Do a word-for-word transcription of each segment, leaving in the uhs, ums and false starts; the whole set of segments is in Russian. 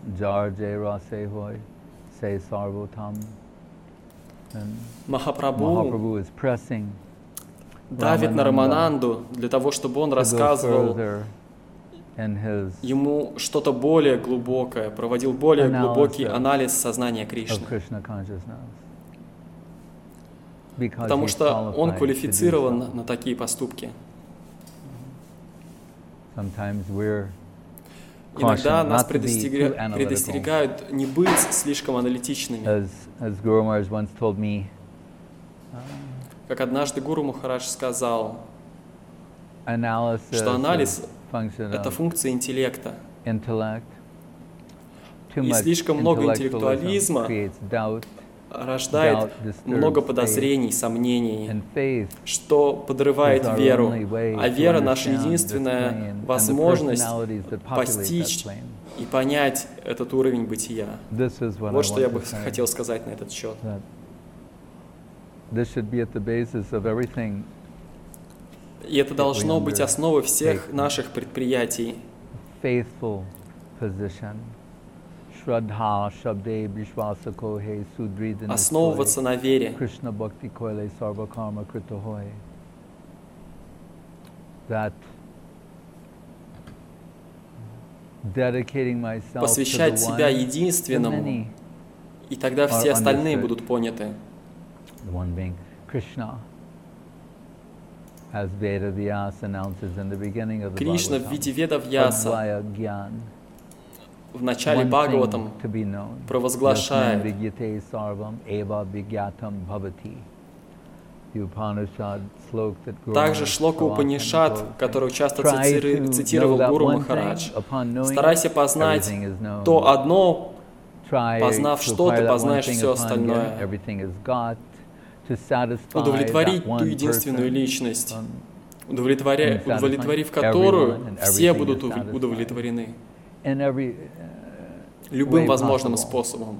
Махапрабху давит на Рамананду для того, чтобы он рассказывал ему что-то более глубокое, проводил более глубокий анализ сознания Кришны. Потому что он квалифицирован на такие поступки. Иногда нас предостерегают, предостерегают не быть слишком аналитичными. Как однажды Гуру Махарадж сказал, что анализ — это функция интеллекта. И слишком много интеллектуализма рождает много подозрений, сомнений, что подрывает веру. А вера — наша единственная возможность постичь и понять этот уровень бытия. Вот что я бы хотел сказать на этот счет. И это должно быть основой всех наших предприятий. Основываться на вере. Посвящать себя единственному, и тогда все остальные будут поняты. Кришна в виде Веда-Вьяса в начале Бхагаватам провозглашает: также шлока Упанишад, которую часто цитировал Гуру Махарадж: старайся познать то одно, познав что, ты познаешь все остальное. Удовлетворить ту единственную личность, удовлетворя... удовлетворив которую все будут удовлетворены любым возможным способом.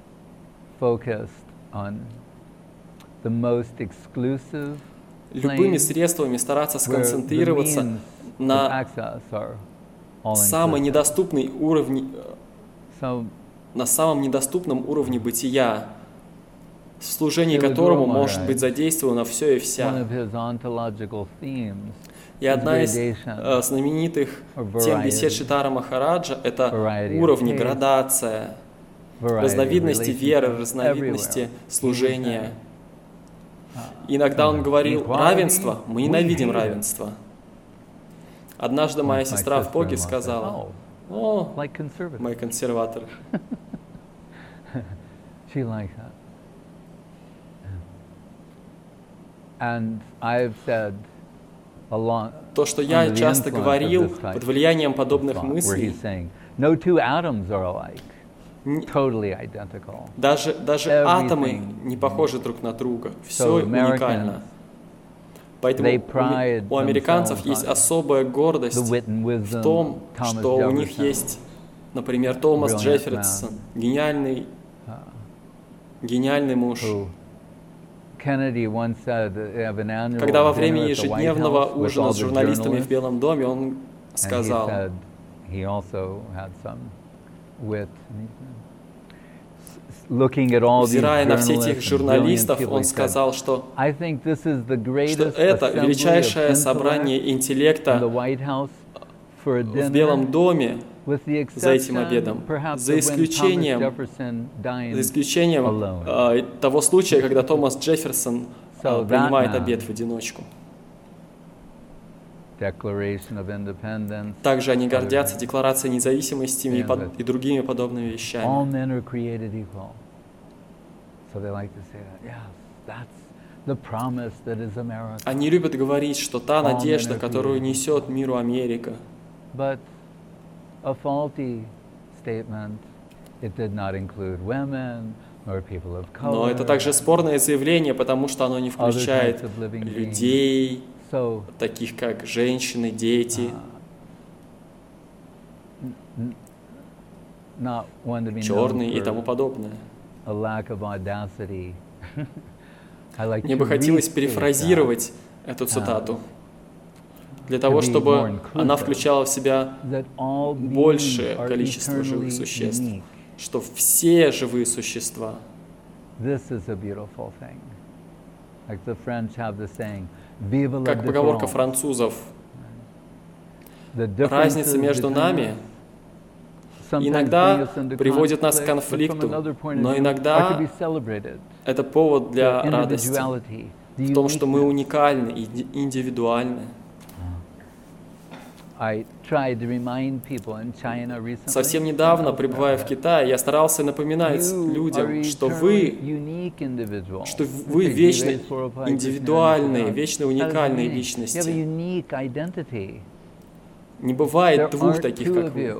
Любыми средствами стараться сконцентрироваться на самый недоступный уровень, на самом недоступном уровне бытия, в служении которому может быть задействовано все и вся. И одна из э, знаменитых тем бесед Шридхара Махараджа — это уровни, градация, разновидности веры, разновидности служения. Иногда он говорил: равенство, мы ненавидим равенство. Однажды моя сестра в Поге сказала: о, мой консерватор. То, что я часто говорил под влиянием подобных мыслей, даже, даже атомы не похожи друг на друга, все уникально. Поэтому у, у американцев есть особая гордость в том, что у них есть, например, Томас Джефферсон, гениальный, гениальный муж. Когда во время ежедневного ужина с журналистами в Белом доме он сказал, взирая на все этих журналистов, он сказал, что, что это величайшее собрание интеллекта в Белом доме за этим обедом, за исключением, за исключением э, того случая, когда Томас Джефферсон э, принимает обед в одиночку. Также они гордятся Декларацией независимости и, под, и другими подобными вещами. Они любят говорить, что та надежда, которую несет миру Америка, но это также спорное заявление, потому что оно не включает людей, таких как женщины, дети, черные и тому подобное. Мне бы хотелось перефразировать эту цитату. для того, чтобы она включала в себя большее количество живых существ, что все живые существа. Как поговорка французов, разница между нами иногда приводит нас к конфликту, но иногда это повод для радости в том, что мы уникальны и индивидуальны. Совсем недавно, пребывая в Китае, я старался напоминать людям, что вы, что вы вечно индивидуальные, вечно уникальные личности. Не бывает двух таких, как вы.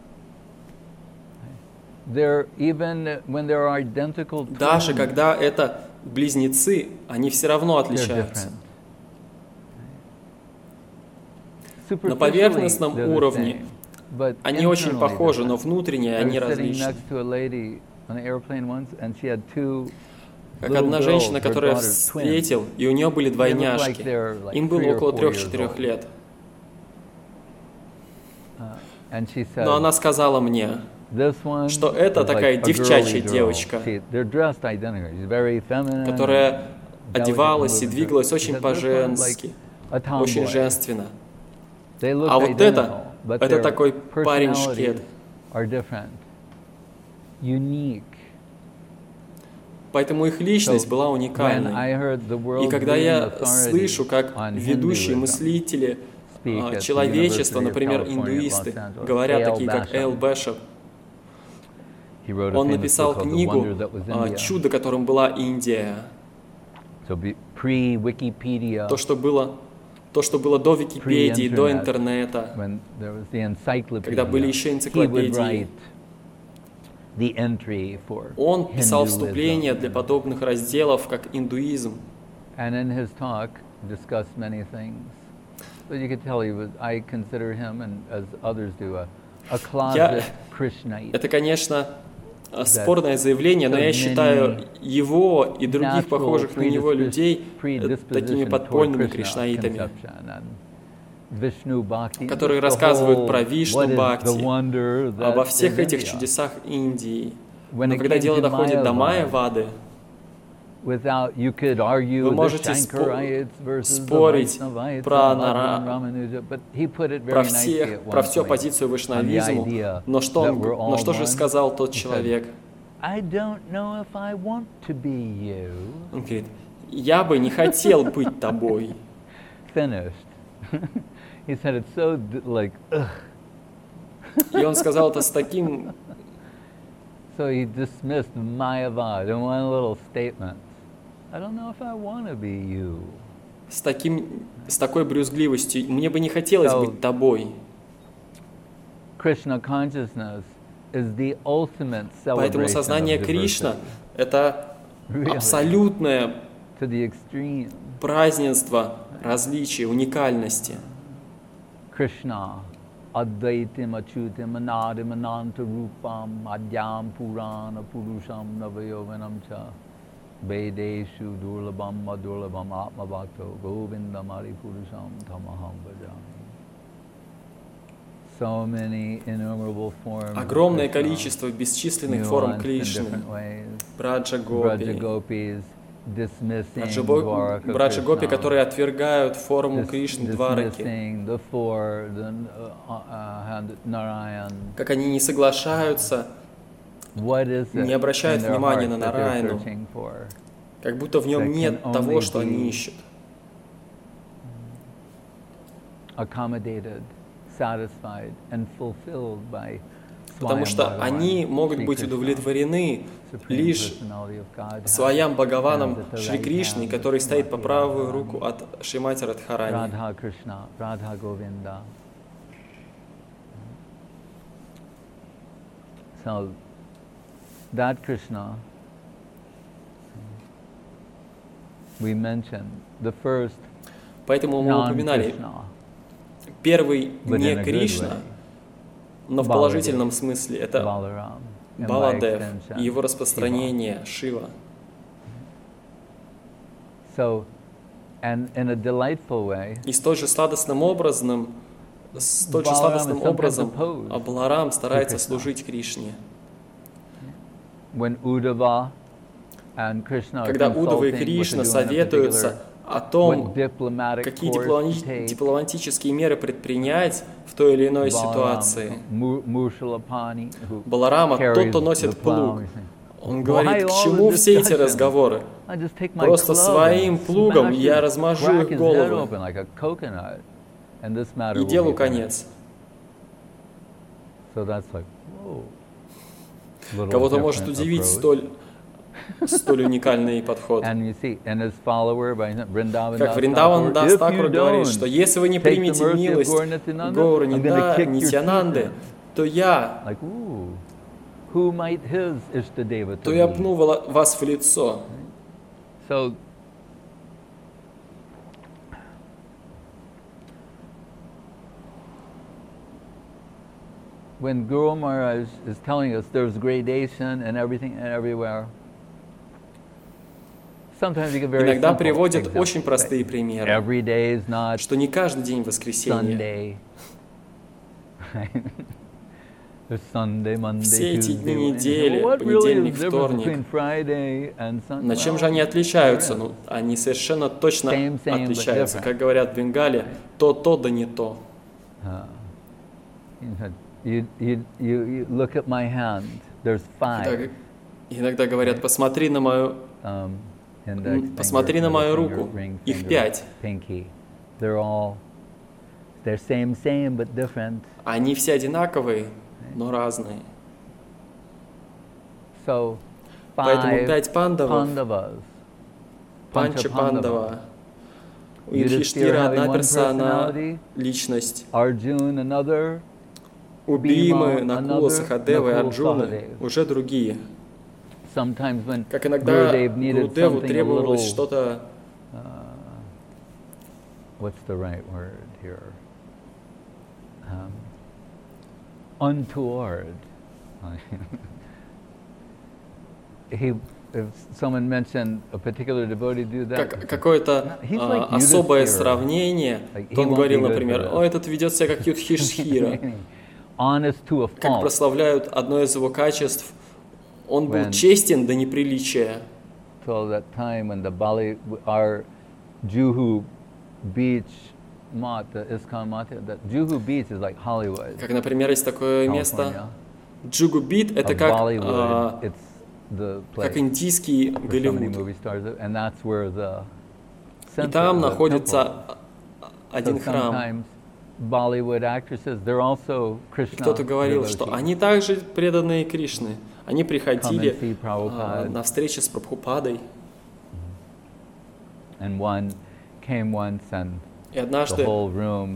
Даже когда это близнецы, они все равно отличаются. На поверхностном уровне они очень похожи, но внутренне они различны. Как одна женщина, которую я встретил, и у нее были двойняшки. Им было около трех-четырех лет. Но она сказала мне, что это такая девчачья девочка, которая одевалась и двигалась очень по-женски, очень женственно. А вот это, это такой парень-шкет. Поэтому их личность была уникальной. И когда я слышу, как ведущие мыслители человечества, например, индуисты, говорят такие, как Эйл Бэшев, он написал книгу «Чудо, которым была Индия». То, что было, то, что было до Википедии, до интернета, когда были еще энциклопедии. Он писал вступление для подобных разделов, как индуизм. Я, это, конечно, спорное заявление, но я считаю его и других похожих на него людей такими подпольными кришнаитами, которые рассказывают про Вишну Бхакти, обо всех этих чудесах Индии. Но когда дело доходит до Майявады, вы можете спо- спорить про, нара... про, всех, про всю оппозицию вайшнавизму, но что, он, но что же сказал тот человек? Он говорит, я бы не хотел быть тобой. И он сказал это с таким... So he dismissed Mayavad in one little statement. I don't know if I want to be you. С таким, с такой брюзгливостью, мне бы не хотелось so, быть тобой. Krishna consciousness is the ultimate celebration. Поэтому сознание Кришна — это абсолютное празднество различия, уникальности. Krishna Advaitim Achutim Anadim Ananta Rupam Adyam Purana Purusham Navayovanam Cha Vedeshu Durlabam Madurlabam Atma Bhakto Govindam Ari Purusham Tamaham Bhajami. So many innumerable forms. Огромное количество бесчисленных форм Кришны. Браджа Гопи. Браджа Гопи, которые отвергают форму Кришны Двараки. Как они не соглашаются, не обращают внимания на Нараяну, как будто в нем нет того, что они ищут. Потому что они могут быть удовлетворены лишь Своям Бхагаваном Шри Кришной, который стоит по правую руку от Шримати Радхарани. So that Krishna we mentioned, the first. Поэтому мы упоминали первый не Кришна, но в положительном смысле это Баладев и его распространение Шива. And in a delightful way, и столь же сладостным образом, столь же сладостным образом Баларам старается служить Кришне. When Uddhava and Krishna Когда Уддава и Кришна советуются о том, какие дипломатические меры предпринять в той или иной ситуации, Баларама, тот, кто носит плуг, он говорит, к чему все эти разговоры? Просто своим плугом я размажу их головы и делу конец. Кого-то может удивить столь, столь уникальный подход. Как Вриндаван Дас Такур говорит, что если вы не примете милость Гаур Нитьянанды, то я, то я пну вас в лицо. So, when Guru Maharaj is telling us there's gradation and everything and everywhere, sometimes you get very Иногда simple приводят examples. очень простые примеры, Every day is not что не каждый день воскресенье. Sunday. There's Sunday, Monday, Все эти Tuesday, дни недели, Wednesday. What really понедельник, is the difference вторник. between Friday and Sunday? На чем же они отличаются? Ну, они совершенно точно Same, same, but отличаются. different. Как говорят в Бенгале, то-то да не то. Uh, you, you, you, you look at my hand. There's five. Иногда, иногда говорят, посмотри на мою, Um, index посмотри finger, на мою middle руку. finger, ring Их finger, пять. Pinky. They're all, they're same, same, but different. Они все одинаковые, но разные. So, Поэтому five пять пандавов, Pandavas. Панча Пандава. У Юдхистира Юдхиштира одна having one персона, personality, личность. Arjun another, У Бимы, Bhima Накула, another, Сахадева и Nakula, Арджуны Sahadev. уже другие. Sometimes when Как иногда Gurudev needed Гурудеву something a требовалось little, что-то, uh, what's the right word here? Um, untoward. he, if someone mentioned a particular devotee do that, как, какое-то He's а, like особое Yudhishthira. сравнение, Like, то he он won't говорил, be good например, for о, этот ведет себя как Юдхиштхира. honest to a Как fault. прославляют одно из его качеств, он был When- честен до неприличия. Till that time when the Bali, our Juhu Beach Mat, the ISKCON Mat, that Juhu Beach is like Hollywood. Как, например, есть такое место, California. Джугу-бит, это Of как, Bollywood, а, it's the как place индийский where so many Голливуд. movie stars live, and that's where the И center, там the находится temple. один So храм. sometimes Bollywood actresses, they're also Krishna. Кто-то говорил, что devotees. они также преданные Кришны. Они приходили Come and see а, Prabhupada. на встречи с Прабхупадой. And one came once and И the однажды whole room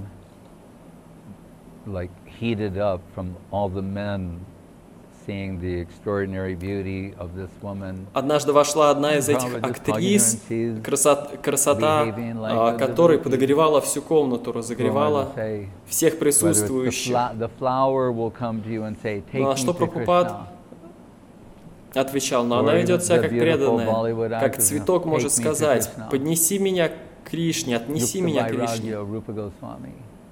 like heated up from all the men seeing the extraordinary beauty of this woman. Однажды вошла одна из этих Prabhupada just актрис, hugging her and she's красот- красота behaving like а, a которой devotee. подогревала всю комнату, разогревала Prabhupada say, всех whether it's the, присутствующих. fla- the flower will come to you and say, take Ну а me что to Прабхупад Krishna. отвечал, но Or она ведет себя the как beautiful преданная, Bollywood как actress, цветок take может me to сказать, Krishna. поднеси меня к Кришне, отнеси Yukta меня к Кришне. Vairagya, Rupa Goswami.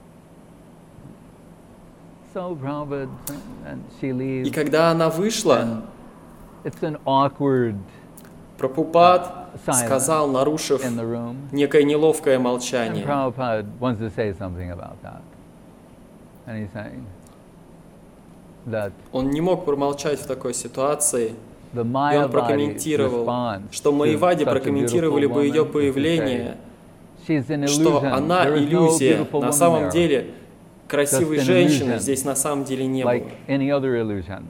So Prabhupada, and she leaves. И когда она вышла, It's an awkward Прабхупад silence сказал, нарушив in the room. некое неловкое And молчание. Prabhupada wants to say something about that. And he's saying that Он не мог промолчать в такой ситуации, the и он Mayavadi прокомментировал, response что to Майявади such a прокомментировали beautiful бы ее woman is to появление, say, she's an что illusion. она There is no иллюзия. beautiful На woman самом there, деле красивой Just an женщины illusion. здесь на самом деле не like было. any other illusion.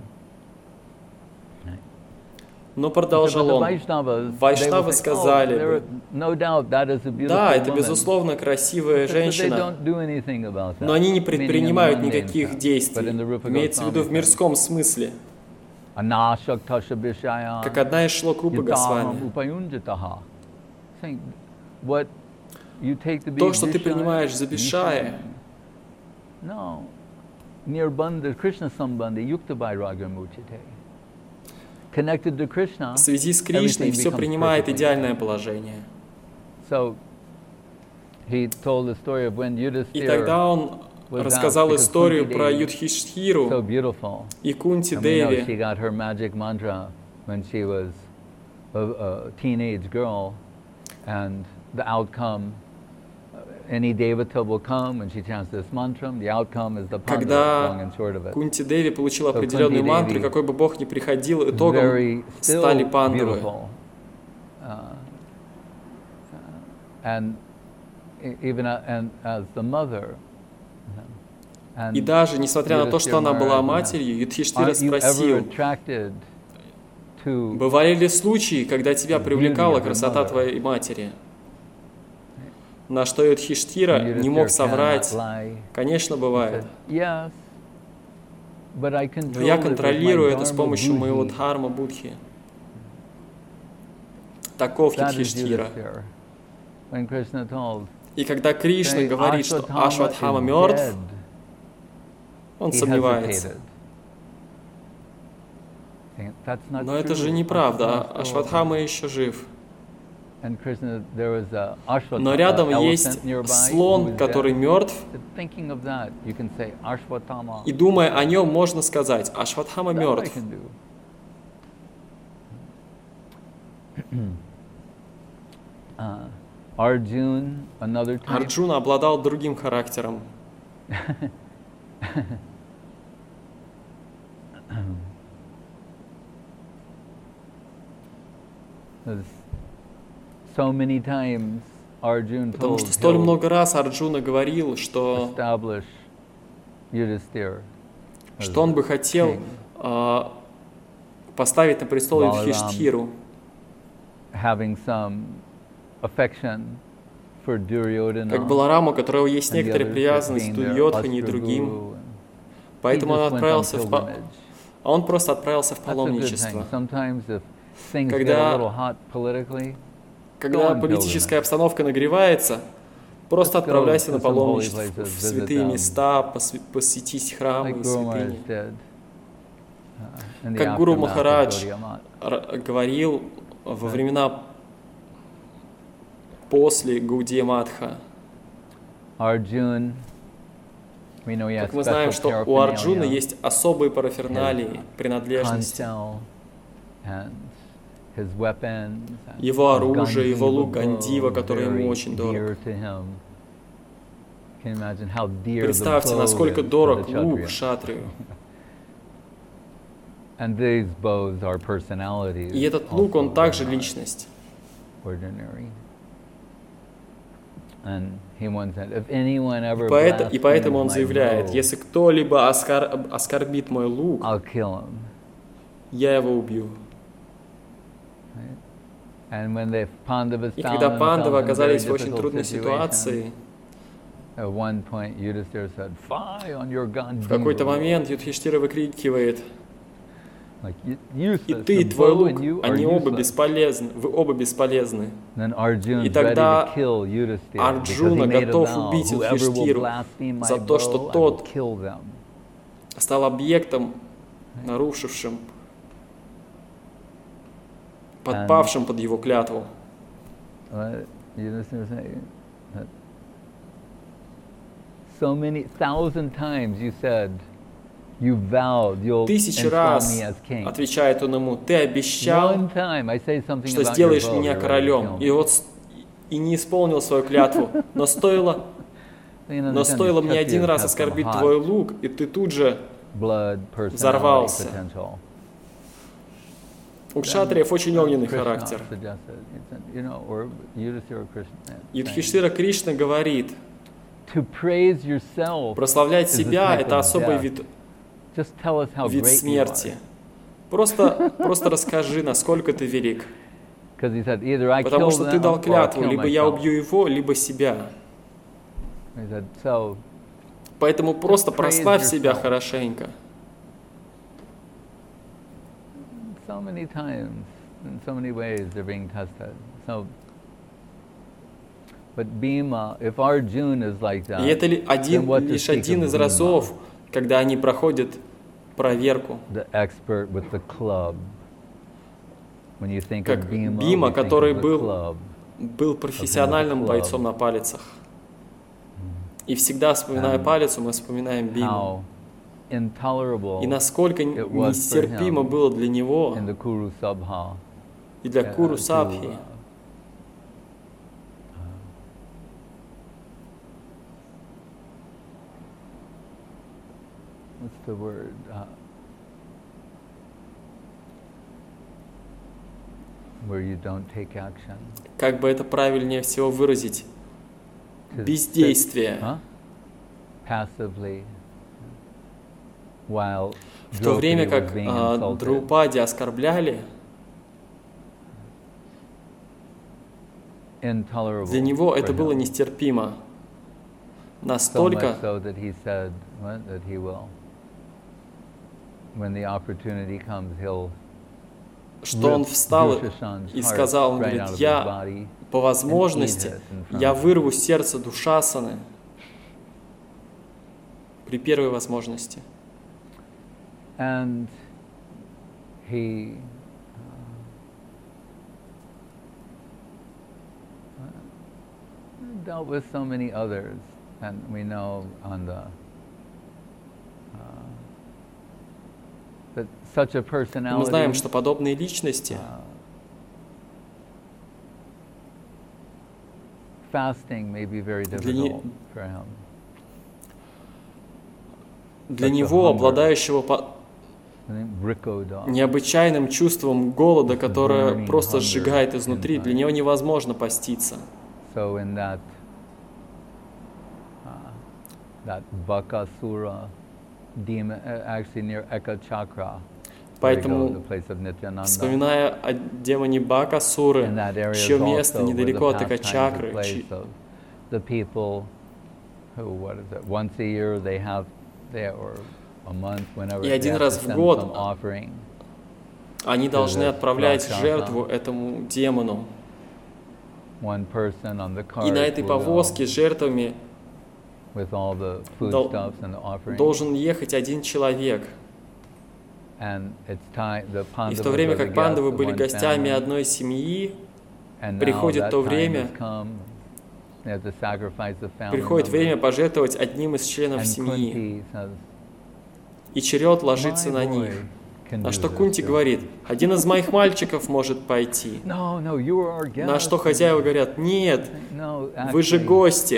Но продолжал But the он, Vaishnavas, they Вайшнавы will say, сказали oh, there бы, are- no doubt that is a beautiful да, это woman. безусловно красивая But they женщина, don't do anything about that. но они не Meaning in предпринимают the mundane никаких sense. But действий. in the Rupa Имеется в виду в Goswami мирском смысле, Anashaktasha Vishaya, как одна из шлок Рупы Yataham Госвами. Upayunjataha. Saying, what you take to be То, что ты Vishaya, принимаешь за Вишая, no. Nirbandha Krishna Sambandhi Yukta Vairagya Muchite. Connected to Krishna, в связи с Кришной everything все becomes принимает perfectly идеальное положение. So he told the story of when Yudhisthira И тогда он рассказал историю про Юдхиштхиру so и Кунти Деви. She got her magic mantra when she was a, a teenage girl, and the outcome, any devata will come when she chants this mantra. The outcome is the panda, long and short of it. Когда Кунти Деви получила определенную мантру, какой бы бог ни приходил, итогом стали пандавы. Uh, and even uh, and as the mother. И даже несмотря на то, что она была матерью, Юдхиштхира спросил: бывали ли случаи, когда тебя привлекала красота твоей матери? На что Юдхиштхира не мог соврать: конечно, бывает. Но я контролирую это с помощью моего дхарма будхи. Таков Юдхиштхира. И когда Кришна говорит, что Ашватхама мертв, он сомневается. Но это же неправда, Ашватхама еще жив. Но рядом есть слон, который мертв, и думая о нем, можно сказать: Ашватхама мертв. Арджуна обладал другим характером. So many times Arjuna Потому что столь много раз Арджуна говорил, что, что он бы хотел uh, поставить на престол Юдхиштхиру, как Балараму, у которого есть некоторая привязанность к Дурьодхане и другим. Поэтому он отправился в, а он просто отправился в паломничество. Когда, когда политическая обстановка нагревается, просто отправляйся на паломничество в святые места, посетить храмы и святыни. Как Гуру Махарадж говорил во времена после Гаудия Мадха, как мы знаем, что у Арджуны есть особые параферналии, принадлежности. Его оружие, его лук Гандива, который ему очень дорог. Представьте, насколько дорог лук кшатрию. И этот лук, он также личность. И поэтому, и поэтому он заявляет: если кто-либо оскор, оскорбит мой лук, я его убью. И когда пандавы оказались в очень трудной ситуации, в какой-то момент Юдхиштхира выкрикивает: и ты, и твой лук, они оба бесполезны, вы оба бесполезны. И тогда Арджуна готов убить Юдхиштхиру за то, что тот стал объектом, нарушившим, подпавшим под его клятву. Тысячи раз, отвечает он ему, ты обещал, что сделаешь меня королем, и вот и не исполнил свою клятву, но стоило, но стоило мне один раз оскорбить твой лук, и ты тут же взорвался. У кшатриев очень огненный характер. Юдхиштхира Кришна говорит: прославлять себя — это особый вид, вид смерти. Просто, просто расскажи, насколько ты велик. Потому что ты дал клятву: либо я убью его, либо себя. Поэтому просто прославь себя хорошенько. So many times, in so many ways, they're being tested. So, but Bhima, if Arjuna is like that, и это один, лишь один из разов, когда они проходят проверку. The expert with the club. When you think как of Bhima, Бима, который think of был, был профессиональным бойцом на палицах. И всегда, вспоминая палицу, мы вспоминаем Биму. И насколько нестерпимо было для него и для Куру Сабхи what's the word? Uh, where you don't take action. Как бы это правильнее всего выразить? Бездействие. Huh? Passively, while в то время как uh, Драупади оскорбляли, для него это было нестерпимо. Настолько, so that he said, what, that he will, when the opportunity comes, he'll что он встал и сказал, он говорит, я по возможности, я вырву сердце Душасаны при первой возможности. And he uh, dealt with so many others, and we know on the that such a personality. Мы знаем, что подобные личности fasting may be very difficult for him. Для него, обладающего по необычайным чувством голода, которое просто сжигает изнутри, для него невозможно поститься. So in that, uh, that Bakasura demon, actually near Eka Chakra. Поэтому, вспоминая о демоне Бакасуры, чье место недалеко от Эка-чакры, the people who, what is it, once a year they have there or a month, whenever и один раз в год они должны отправлять жертву этому демону. One person on the cart и на этой повозке с жертвами with all the foodstuffs and the offerings. Должен ехать один человек. And it's time, the и в то время как пандавы были гостями одной семьи, приходит то время, приходит время пожертвовать одним из членов семьи. И черед ложится на них. На что Кунти говорит, один из моих мальчиков может пойти. На что хозяева говорят, нет, вы же гости.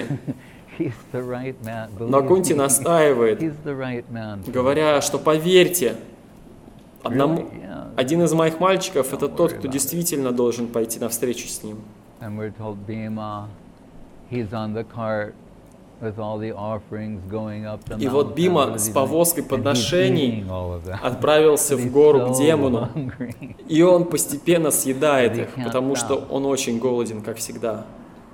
Но Кунти настаивает, говоря, что поверьте, одному, один из моих мальчиков это тот, кто действительно должен пойти навстречу с ним. И вот Бима с повозкой подношений отправился в гору к демону, и он постепенно съедает их, потому что он очень голоден, как всегда.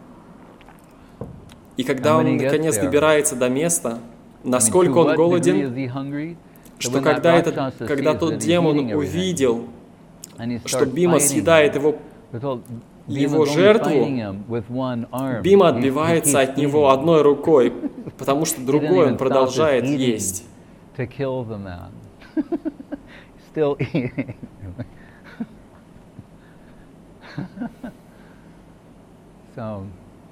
И когда он наконец добирается до места, насколько он голоден, что когда, этот, когда тот демон увидел, что Бима съедает его, его жертву, Бима отбивается от него одной рукой, потому что другой он продолжает есть. So,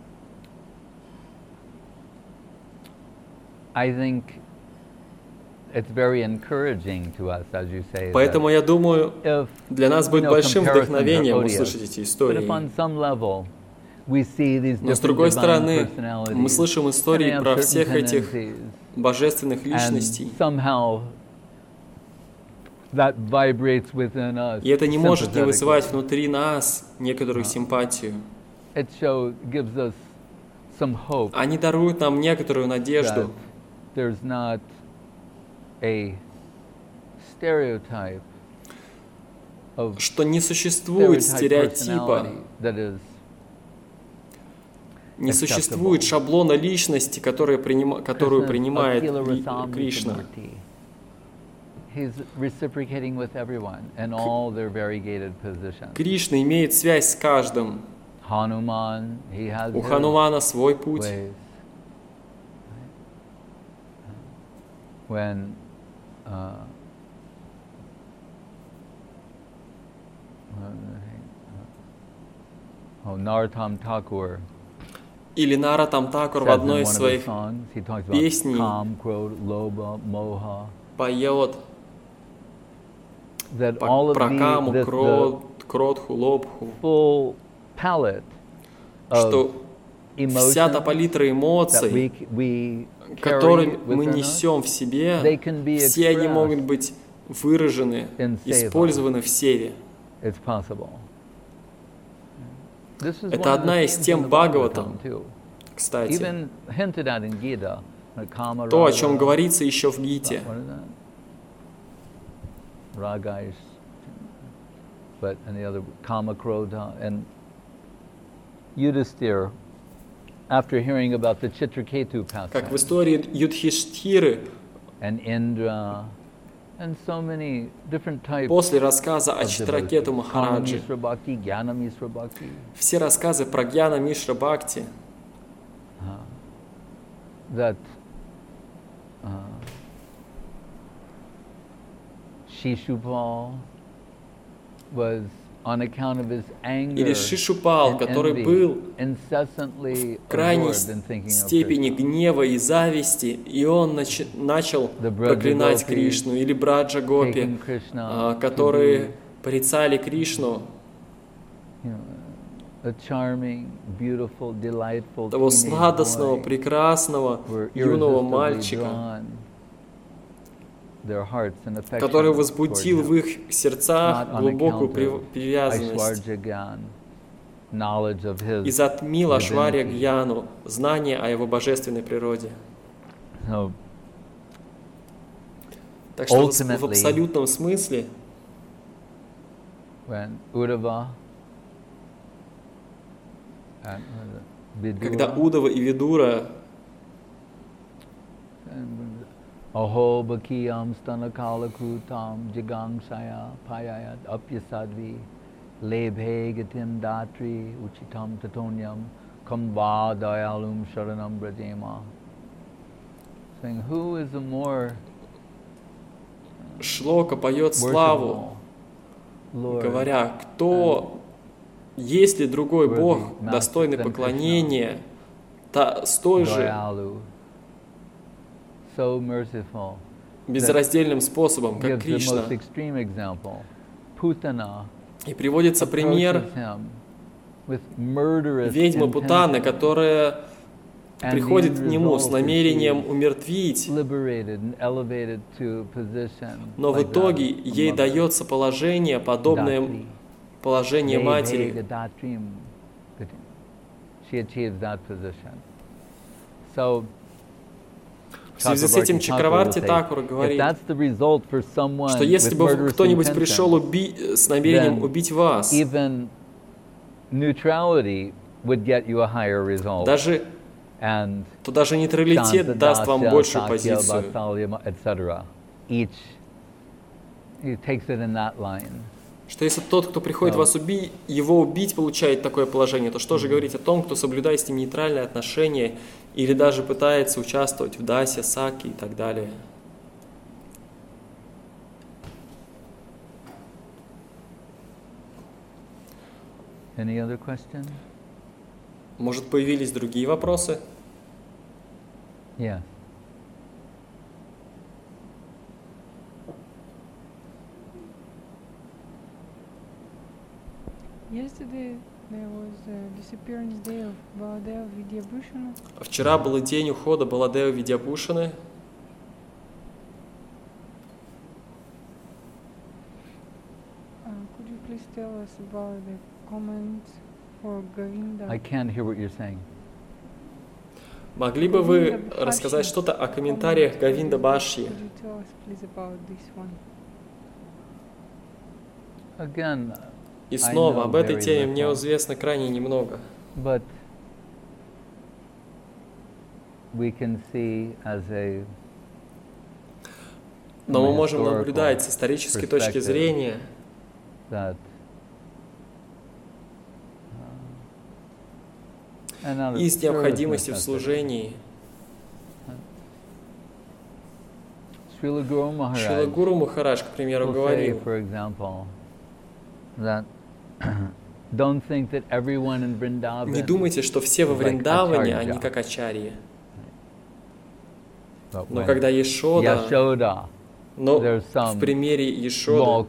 I think it's very encouraging to us, as you say. Поэтому я думаю, для нас будет большим вдохновением услышать эти истории. Но с другой стороны, мы слышим истории про всех этих божественных личностей. И это не может не вызывать внутри нас некоторую симпатию. Они даруют нам некоторую надежду, что не существует стереотипа, не существует шаблона личности, который приним... которую принимает Кришна. Кришна имеет связь с каждым. У Ханумана свой путь. When uh, oh, Narottam Thakur. Или Нароттам Такур в одной из своих песней поет про каму, кротху, лобху, что вся та палитра эмоций, которые мы несем в себе, все они могут быть выражены, использованы в севе. Это одна из тем Бхагаватам, кстати, то, о чем говорится еще в Гите. But and the other Kama, Krodha, and Yudhisthira, after hearing about the Chitraketu pastime, как в истории Юдхиштхиры, and Indra, and so many different types. После рассказа о Читракету Махараджи, все рассказы про Гьяна Мишра Бхакти, that uh, Shishupal was on account of his anger, или Шишупал, который был в крайней степени гнева и зависти, и он нач- начал проклинать Кришну, или Браджа Гопи, которые порицали Кришну, того сладостного, прекрасного юного мальчика, который возбудил в их сердцах глубокую привязанность и затмил Ашварья Гьяну, знание о его божественной природе. Так что в абсолютном смысле, когда Удава и Видура Aho bakiyam stanakalakutam jigamsaya payayat apyasadvi lebhe gatim datri uchitam tatonyam kamva dayalum sharanam brajema. Saying, who is the more Шлока поет славу, говоря, кто, есть ли другой Бог, достойный поклонения, та, с той же безраздельным способом, как Кришна. И приводится пример ведьмы Путаны, которая приходит к нему с намерением умертвить, но в итоге ей дается положение, подобное положению матери. В связи с этим Чакраварти Такур говорит, что если бы кто-нибудь пришел уби- с намерением убить вас, даже, то даже нейтралитет даст вам большую позицию. Что если тот, кто приходит вас убить, его убить, получает такое положение, то что же говорить о том, кто соблюдает с ним нейтральные отношения или даже пытается участвовать в дасе, саке и так далее? Any other question? Может, появились другие вопросы? Yeah. Yesterday there was a disappearance day of Baladeva Vidyabhushana. Вчера был день ухода Баладева Видьябхушаны. Uh, could you please tell us about the comments for Govinda? I can't hear what you're saying. Могли бы вы рассказать что-то о комментариях Говинда Башьи? Could you tell us please about this one? Again, И снова, об этой теме мне известно крайне немного. But we can see as a, Но мы можем наблюдать с исторической точки зрения, that, uh, из необходимости в служении. Шрила Гуру Махарадж, к примеру, говорил, that don't think that everyone in Vrindavan Не думайте, что все во Вриндаване, они как ачарьи. Но когда Ешода, Yashoda, но в примере Ешоды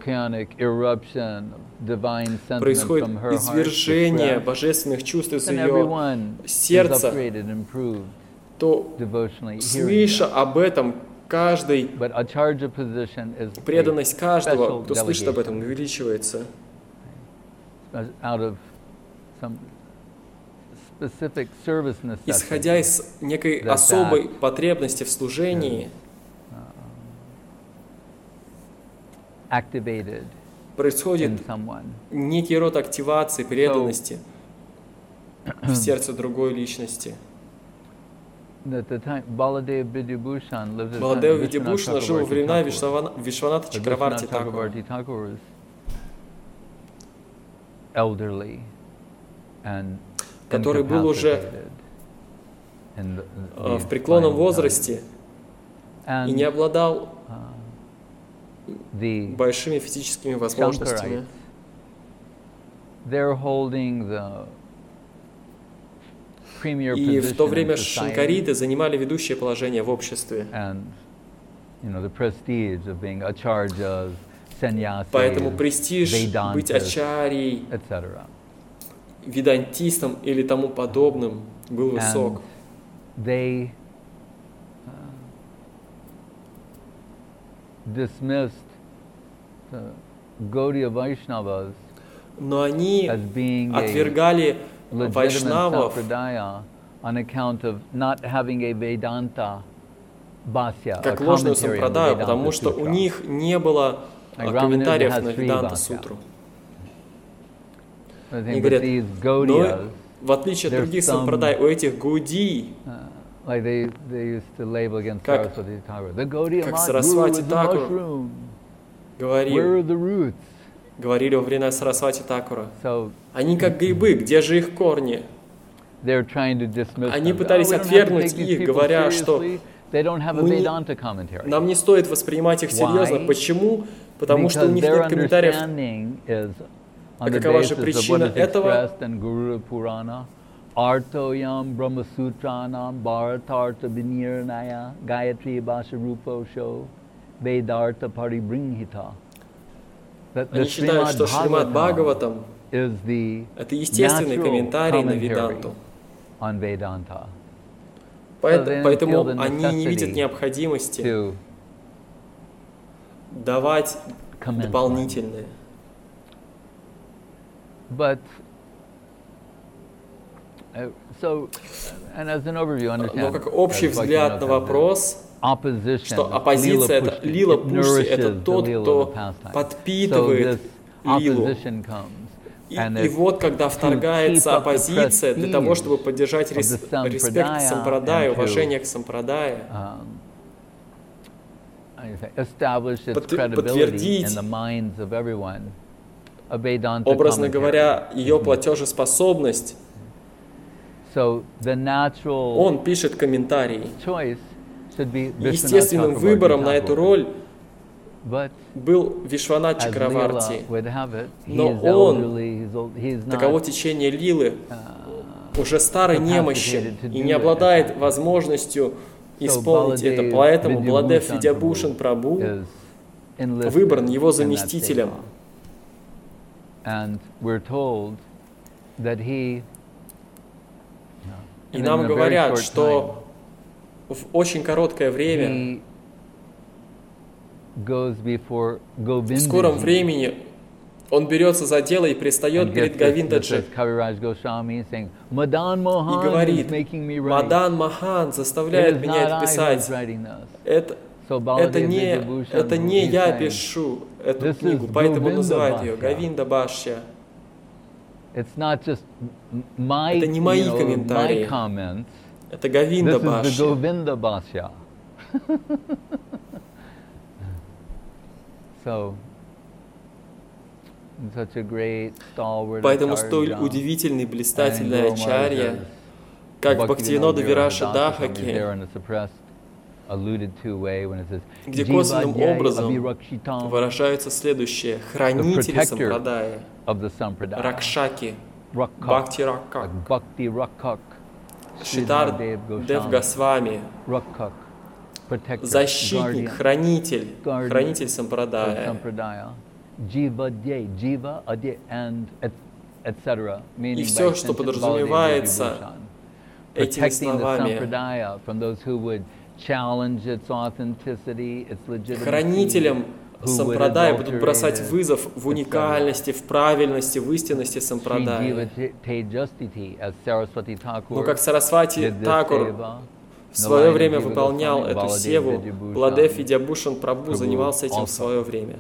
происходит извержение божественных чувств из ее сердца, то, слыша об этом, каждый, преданность каждого, кто слышит об этом, увеличивается. Исходя из некой особой потребности в служении, происходит некий род активации преданности в сердце другой личности. Баладева Видябушан жил во времена Вишваната Чакраварти Такура, который был уже в преклонном возрасте и не обладал большими физическими возможностями. И в то время шанкариты занимали ведущее положение в обществе. Поэтому престиж быть ачарьей, ведантистом или тому подобным был высок. Но они отвергали вайшнавов как ложную сампрадаю, потому что у них не было комментариев на Веданта-сутру. Они говорят, но в отличие от других сампрадай, у этих гаудий, как, как Сарасвати Такур говорил, говорили во время Сарасвати Такура, они как грибы, где же их корни? Они пытались отвергнуть их, говоря, что мы, нам не стоит воспринимать их серьезно. Почему? Потому что у них нет комментариев. А какова же причина этого? Artoyam Brahmasutranam Bharatartha Vinirnaya Gayatri Vasarupo Sho Vedartha Paribringhita. Они считают, что Шримад Бхагаватам — это естественный комментарий на Веданту. Поэтому они не видят необходимости давать дополнительные. Но как общий взгляд на вопрос, что оппозиция — это лила пушти, это тот, кто подпитывает лилу. И, и вот, когда вторгается оппозиция для того, чтобы поддержать рес, респект к сампрадаю, уважение к сампрадаю, подтвердить, образно говоря, ее платежеспособность, он пишет комментарий. Естественным выбором на эту роль был Вишванат Чакраварти, но он, таково течение лилы, уже старый, немощен и не обладает возможностью исполнить это. Поэтому Баладев Видябушан Прабху выбран его заместителем. И нам говорят, что в очень короткое время, в скором времени, он берется за дело и предстает перед Говиндаджи и говорит: Мадан Махан заставляет меня это писать. Это, это, не, это не я пишу эту книгу, поэтому он называет ее Говинда Башья. Это не мои комментарии, это Говинда Башья. Поэтому столь удивительный, блистательный ачарья, как Бхактивинода Вираша Дахаки, где косвенным образом выражается следующее: хранители сампрадаи, ракшаки, бхакти ракхак, Шридхар Дев Госвами, защитник, хранитель, хранитель сампрадая. И все, что подразумевается этими словами. Хранителям сампрадая будут бросать вызов в уникальности, в правильности, в истинности сампрадая. Но как Сарасвати Такур в свое время выполнял эту севу, Баладев Видьябушан Прабху занимался этим в свое время.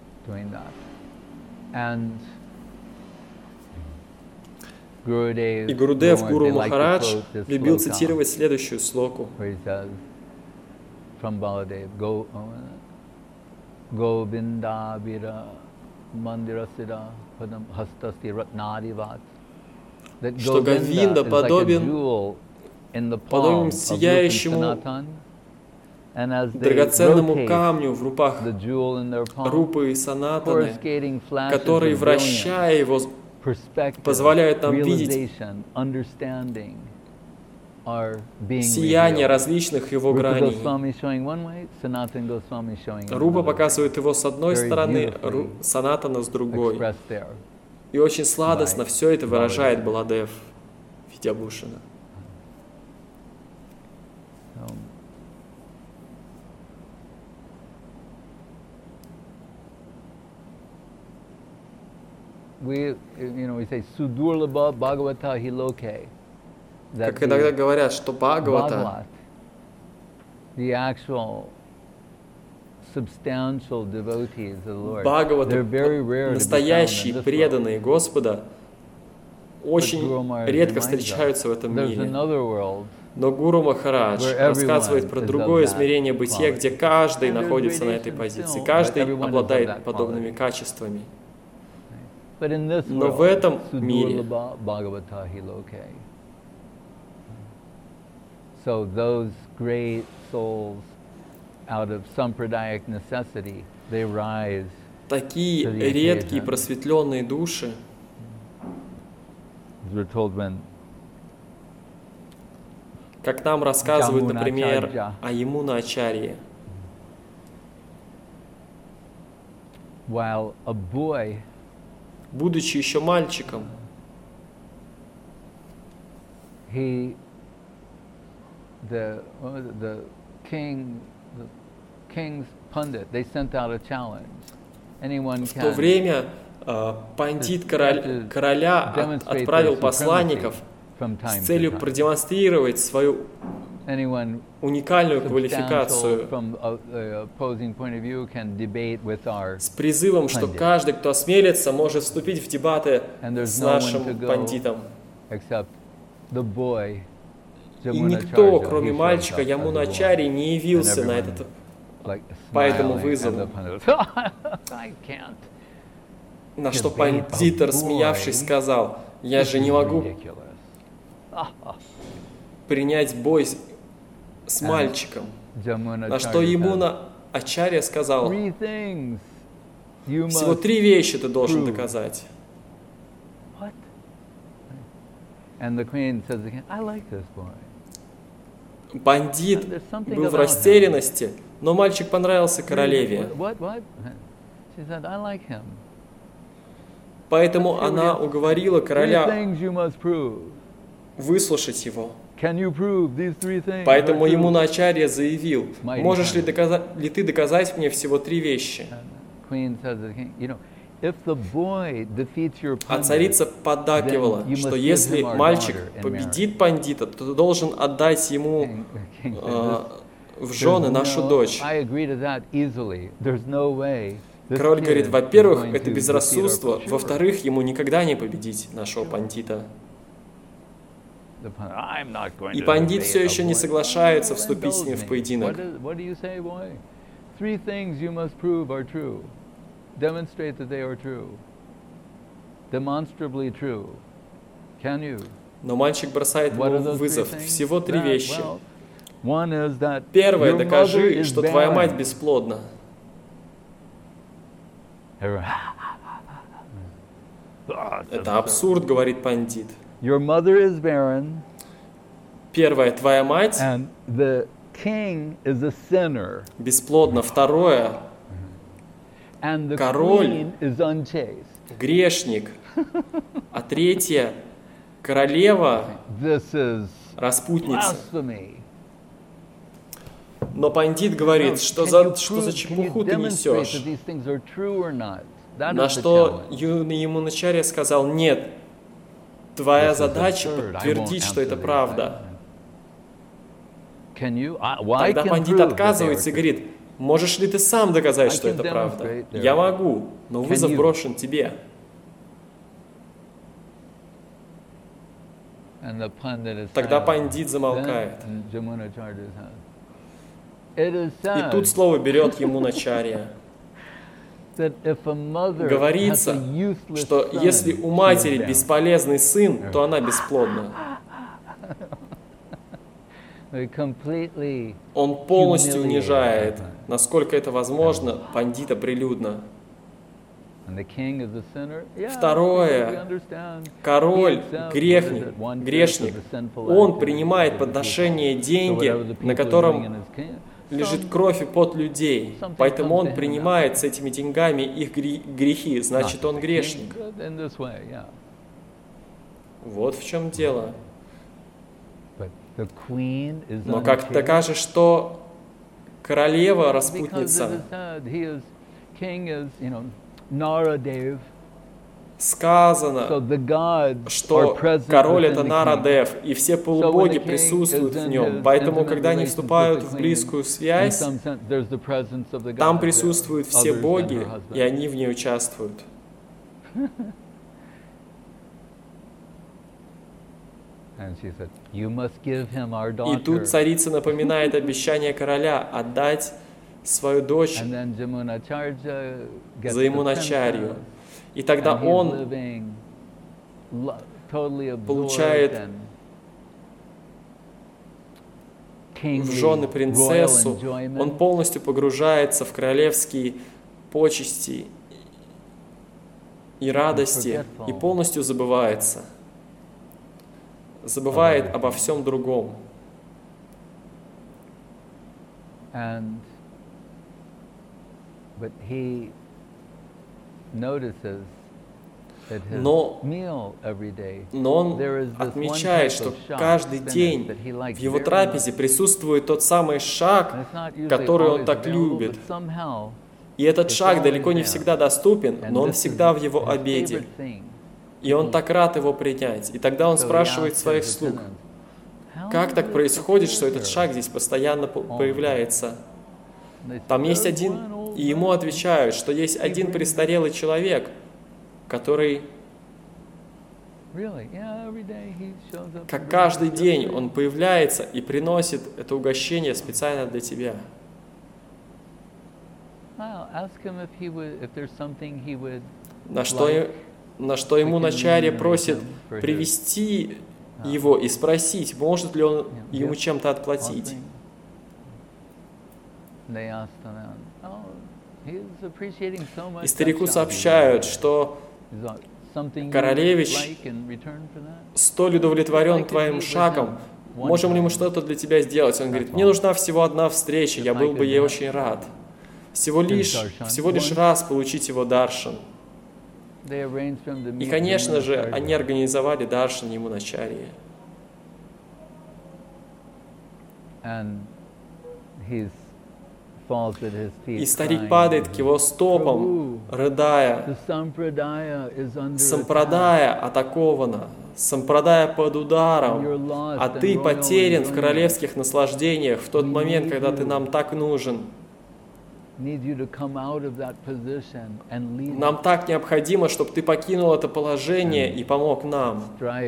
И Гурудев, Гуру Махарадж, любил цитировать следующую слоку. Что Говинда подобен, подобен сияющему драгоценному камню в руках Рупы и Санатаны, который, вращая его, позволяет нам видеть сияние различных его граней. Рупа показывает его с одной стороны, Санатана с другой. И очень сладостно все это выражает Баладев Видьябушана. We, you know, we say Sudurlabha Bhagavata Hiloke. Как иногда говорят, что Бхагавата, the actual substantial devotees of the Lord, Бхагавата, настоящие преданные Господа, очень редко встречаются в этом мире. Но Гуру Махарадж рассказывает про другое измерение бытия, где каждый находится на этой позиции, каждый обладает подобными качествами. Но в этом мире so those great souls out of sampradaic necessity, they rise. Такие редкие просветленные души, как нам рассказывают, например, о Ямуна Ачарье. While a boy, будучи еще мальчиком, he, the, the king, the king's pundit, they sent out a challenge. Anyone в то время uh, пандит король, короля от, отправил посланников с целью продемонстрировать свою уникальную квалификацию с призывом, что каждый, кто осмелится, может вступить в дебаты с нашим пандитом. И никто, кроме мальчика Ямуна Ачарьи, не явился на этот, по этому вызову. На что пандит, рассмеявшись, сказал: «Я же не могу принять бой с мальчиком». На что Ямуна Ачарья сказал: «Всего три вещи ты должен доказать». Бандит был в растерянности, но мальчик понравился королеве. Поэтому она уговорила короля выслушать его. Поэтому Ямуна Ачарья заявил: «Можешь ли, доказать, ли ты доказать мне всего три вещи?» А царица поддакивала, что если мальчик победит пандита, то ты должен отдать ему э, в жены нашу дочь. Король говорит: во-первых, это безрассудство, во-вторых, ему никогда не победить нашего пандита. И пандит все еще не соглашается вступить с ним в поединок. Demonstrate that they are true. Demonstrably true. Can you? Но мальчик бросает ему вызов. Всего три вещи. Первое, докажи, что твоя мать бесплодна. Это абсурд, говорит пандит. Your mother is barren. Первое, твоя мать and the king is a sinner. Бесплодна. Второе, and the король queen is unchaste. Грешник. А третье, королева This is распутница. blasphemy. Но пандит говорит, что за, что за чепуху ты несешь? На что Ямуначарья сказал, нет, твоя задача подтвердить, что это правда. Тогда пандит отказывается и говорит, можешь ли ты сам доказать, что это правда? Я могу, но вызов брошен тебе. Тогда пандит замолкает. И тут слово берет Ямуначарья. Говорится, что если у матери бесполезный сын, то она бесплодна. Он полностью унижает, насколько это возможно, пандита прилюдно. Второе, король, грешник, грешник, он принимает подношение деньги, на котором лежит кровь и пот людей, поэтому он принимает с этими деньгами их грехи, значит, он грешник. Вот в чем дело. Но как ты докажешь, что королева распутница? Сказано, что король — это Нарадев, и все полубоги присутствуют в нем. Поэтому, когда они вступают в близкую связь, там присутствуют все боги, и они в ней участвуют. И тут царица напоминает обещание короля отдать свою дочь за Ямуначарью. И тогда он получает в жены принцессу, он полностью погружается в королевские почести и радости, и полностью забывается. Забывает обо всем другом. Но, но он отмечает, что каждый день в его трапезе присутствует тот самый шаг, который он так любит. И этот шаг далеко не всегда доступен, но он всегда в его обеде. И он так рад его принять. И тогда он спрашивает своих слуг, как так происходит, что этот шаг здесь постоянно появляется? Там есть один, и ему отвечают, что есть один престарелый человек, который, как каждый день, он появляется и приносит это угощение специально для тебя. На что, на что Ямуначарья просит привести его и спросить, может ли он ему чем-то отплатить. И старику сообщают, что королевич столь удовлетворен твоим шагом, можем ли мы что-то для тебя сделать? Он говорит, мне нужна всего одна встреча, я был бы ей очень рад. Всего лишь, всего лишь раз получить его даршан. И, конечно же, они организовали даршан Ямуначарьи. И старик падает к его стопам, рыдая. Сампрадая атакована, сампрадая под ударом, а ты потерян в королевских наслаждениях в тот момент, когда ты нам так нужен. Нам так необходимо, чтобы ты покинул это положение и помог нам.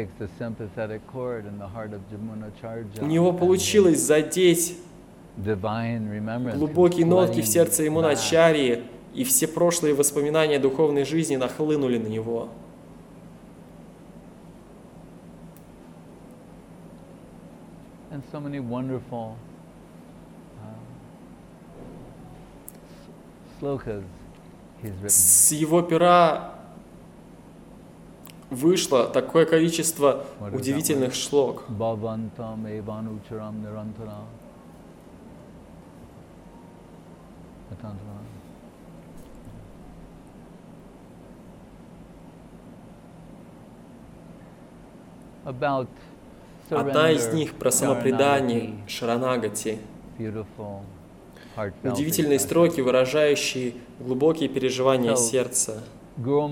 У него получилось задеть глубокие нотки в сердце Ямуначарьи, и все прошлые воспоминания духовной жизни нахлынули на него. С его пера вышло такое количество удивительных шлок. Одна из них про самопредание Шаранагати. Удивительные строки, выражающие глубокие переживания сердца. И Гуру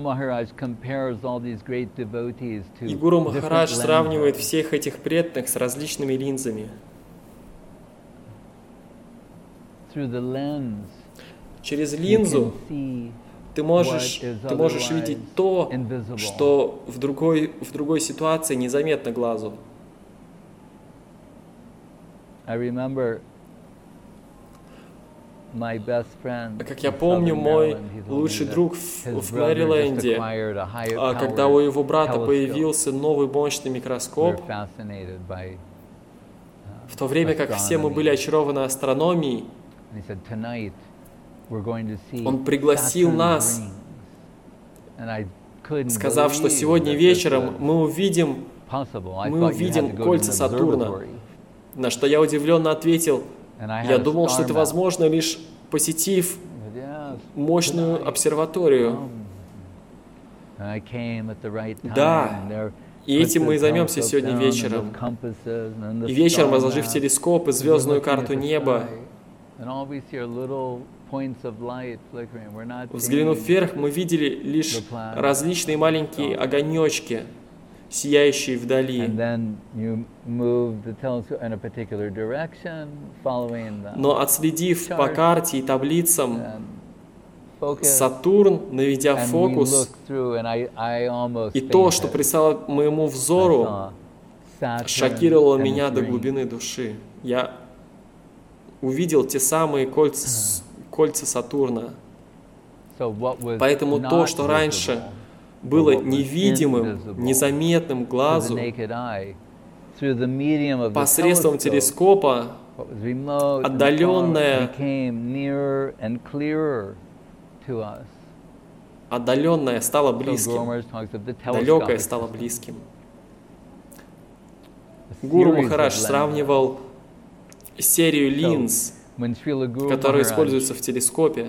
Махарадж сравнивает всех этих преданных с различными линзами. Через линзу ты можешь, ты можешь видеть то, что в другой, в другой ситуации незаметно глазу. Как я помню, мой лучший друг в, в Мэриленде, когда у его брата появился новый мощный микроскоп, в то время как все мы были очарованы астрономией, он пригласил нас, сказав, что сегодня вечером мы увидим, мы увидим кольца Сатурна. На что я удивленно ответил: я думал, что это возможно, лишь посетив мощную обсерваторию. Да, и этим мы и займемся сегодня вечером. И вечером, разложив телескоп и звездную карту неба, взглянув вверх, мы видели лишь различные маленькие огонечки, сияющие вдали. Но отследив по карте и таблицам Сатурн, наведя фокус, и то, что предстало моему взору, шокировало меня до глубины души. Я увидел те самые кольца, кольца Сатурна. Поэтому то, что раньше было невидимым, незаметным глазу, посредством телескопа, отдаленное, отдаленное стало близким, далекое стало близким. Гуру Махарадж сравнивал серию линз, которые используются в телескопе,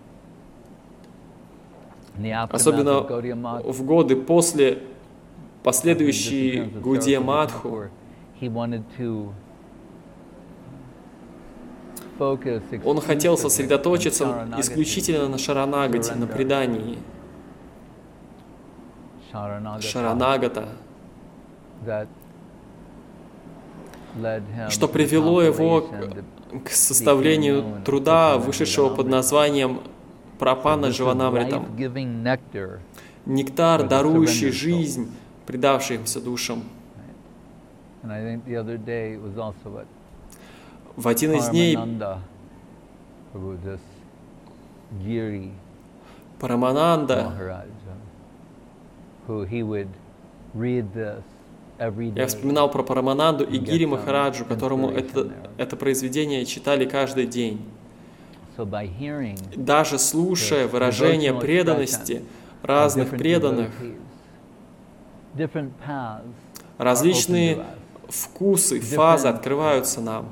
особенно в годы после последующей Гаудия Мадху. Он хотел сосредоточиться исключительно на Шаранагате, на предании. Шаранагата, что привело его к составлению труда, вышедшего под названием Прапана Дживанамритам, нектар, дарующий жизнь предавшимся душам. В один из дней Парамананда, я вспоминал про Парамананду и Гири Махараджу, которому это, это произведение читали каждый день. Даже слушая выражения преданности разных преданных, различные вкусы, фазы открываются нам.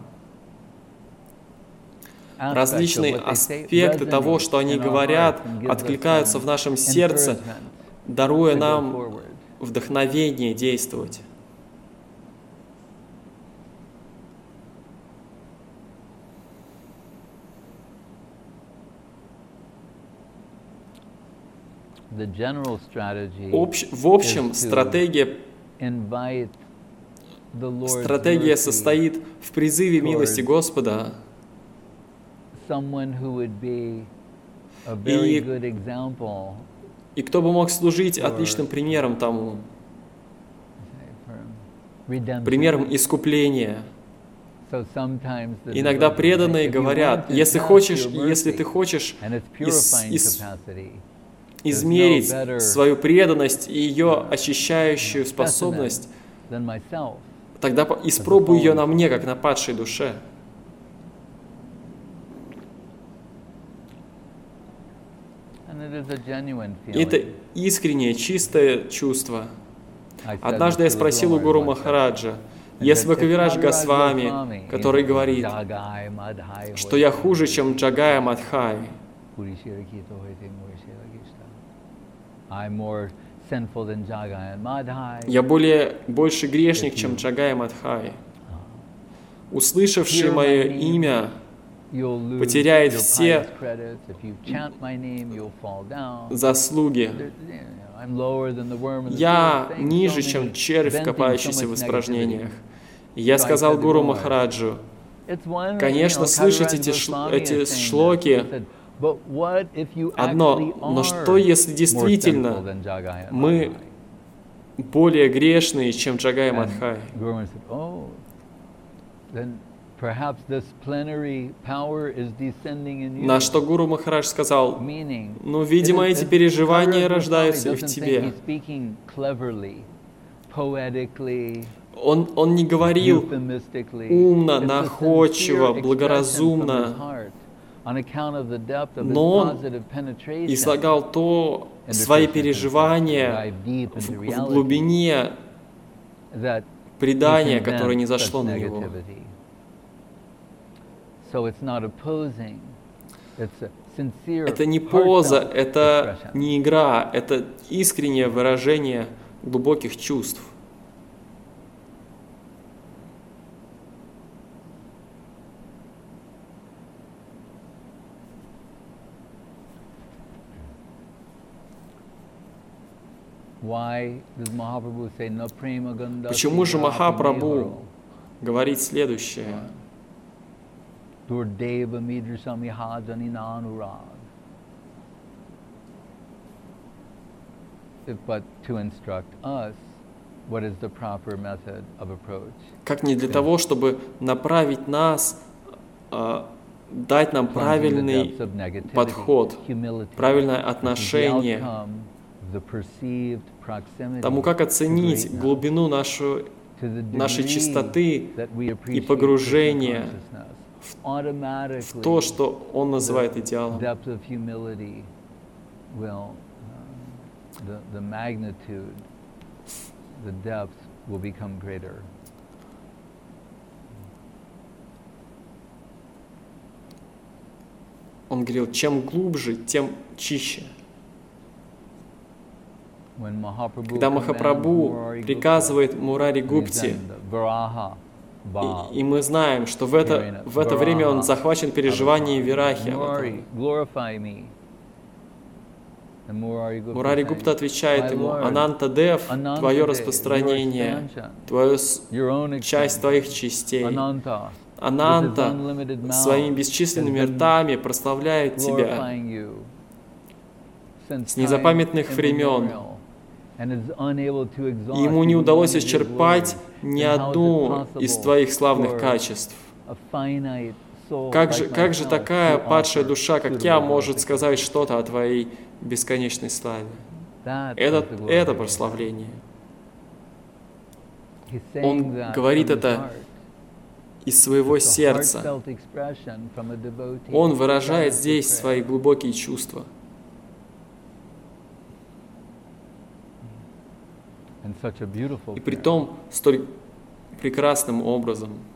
Различные аспекты того, что они говорят, откликаются в нашем сердце, даруя нам вдохновение действовать. Общ, в общем, стратегия, стратегия состоит в призыве милости Господа. И, и кто бы мог служить отличным примером тому, примером искупления. Иногда преданные говорят: если хочешь, если ты хочешь из, из, измерить свою преданность и ее очищающую способность, тогда испробуй ее на мне, как на падшей душе. И это искреннее, чистое чувство. Однажды я спросил у Гуру Махараджа, если Бхактивирадж Госвами, который говорит, что я хуже, чем Джагая Мадхай, я более, больше грешник, чем Джагая Мадхай, услышавший мое имя, потеряет все заслуги. Я ниже, чем червь, копающийся в испражнениях. И я сказал Гуру Махараджу, конечно, слышать эти, ш... эти шлоки одно, но что если действительно мы более грешные, чем Джагая Мадхай? На что Гуру Махарадж сказал, ну, видимо, эти переживания рождаются и в тебе. Он, он не говорил умно, находчиво, благоразумно, но он излагал то, свои переживания в, в глубине предания, которое не зашло на него. Это не поза, это не игра, это искреннее выражение глубоких чувств. Почему же Махапрабху говорит следующее? Как не для того, чтобы направить нас, дать нам правильный подход, правильное отношение тому, как оценить глубину нашу, нашей чистоты и погружения в, в то, что он называет идеалом. Он говорил, чем глубже, тем чище. Когда Махапрабху приказывает Мурари Гупте, и, и мы знаем, что в это, в это время он захвачен переживанием вирахи. Мурари Гупта отвечает ему, Ананта Дев, твое распространение, твою, часть твоих частей. Ананта своими бесчисленными ртами прославляет тебя с незапамятных времен. Ему не удалось исчерпать ни одну из твоих славных качеств. Как же, как же такая падшая душа, как я, может сказать что-то о твоей бесконечной славе? Это, это прославление. Он говорит это из своего сердца. Он выражает здесь свои глубокие чувства. И притом столь прекрасным образом.